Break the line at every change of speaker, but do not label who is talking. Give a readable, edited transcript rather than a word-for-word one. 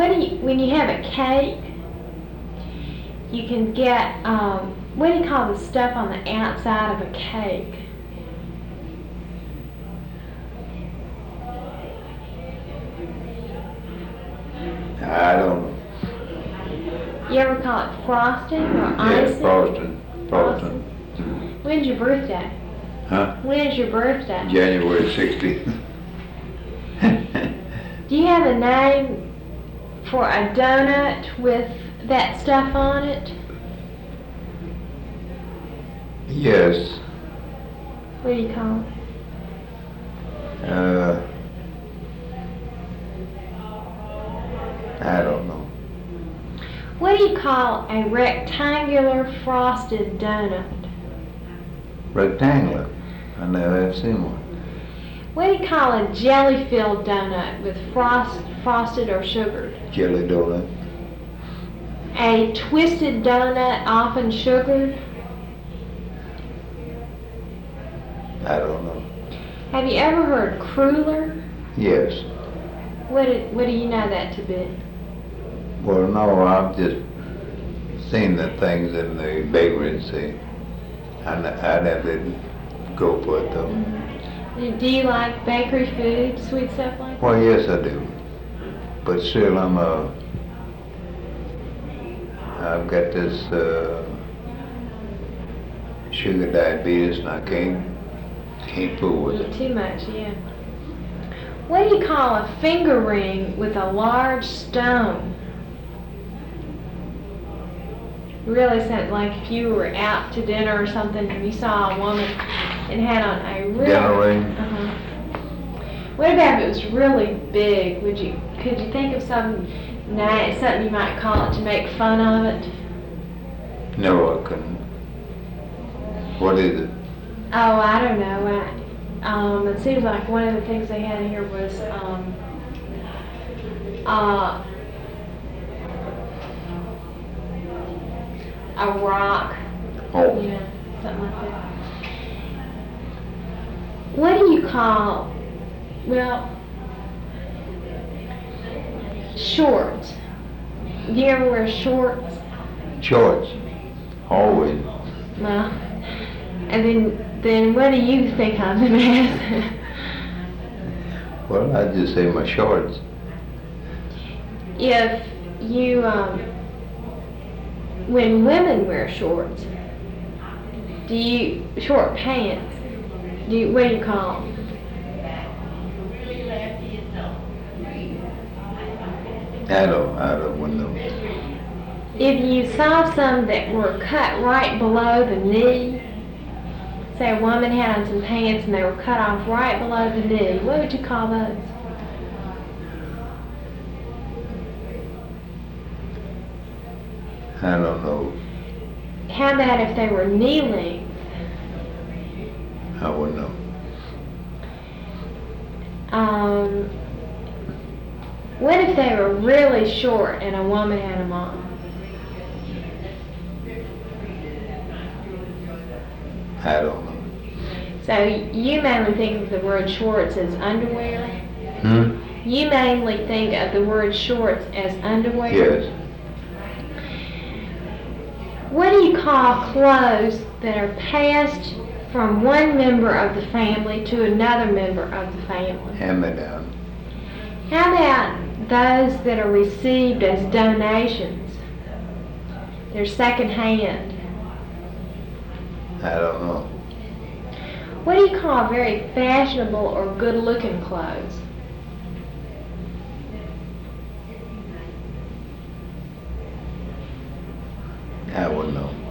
when you have a cake, you can get, what do you call the stuff on the outside of a cake?
I don't know.
You ever call it frosting or
Yes,
icing?
frosting.
When's your birthday?
Huh?
When's your birthday?
January 16th.
Do you have a name for a donut with that stuff on it?
Yes.
What do you call it?
I don't know.
What do you call a rectangular frosted donut?
Rectangular. I never have seen one.
What do you call a jelly-filled donut with frosted or sugared?
Jelly donut.
A twisted donut, often sugared?
I don't know.
Have you ever heard cruller?
Yes.
What do you know that to be?
Well, no, I've just seen the things in the bakery and see. I never go for it though.
Do you like bakery food, sweet stuff like that?
Well, yes, I do. But still, I've got this sugar diabetes, and I can't fool with
Eat
it.
too much, yeah. What do you call a finger ring with a large stone? Really sounds like if you were out to dinner or something and you saw a woman and had on a real
Dinner ring?
Uh-huh. What about if it was really big? Could you think of something nice, something you might call it to make fun of it?
No, I couldn't. What is it?
Oh, I don't know. It seems like one of the things they had in here was a rock.
Oh.
Yeah, something like that. What do you call, well, shorts? Do you ever wear shorts?
Shorts. Always.
Well, and then what do you think of them as?
Well, I just say my shorts.
If you, when women wear shorts, short pants, what do you call them?
I wouldn't know.
If you saw some that were cut right below the knee, say a woman had on some pants and they were cut off right below the knee, what would you call those?
I don't know.
How about if they were knee length?
I wouldn't know.
What if they were really short and a woman had them on?
I don't know.
So you mainly think of the word shorts as underwear?
Hmm?
You mainly think of the word shorts as underwear?
Yes.
What do you call clothes that are passed from one member of the family to another member of the family?
Hand-me-down.
How about those that are received as donations? They're second-hand.
I don't know.
What do you call very fashionable or good-looking clothes?
I wouldn't know.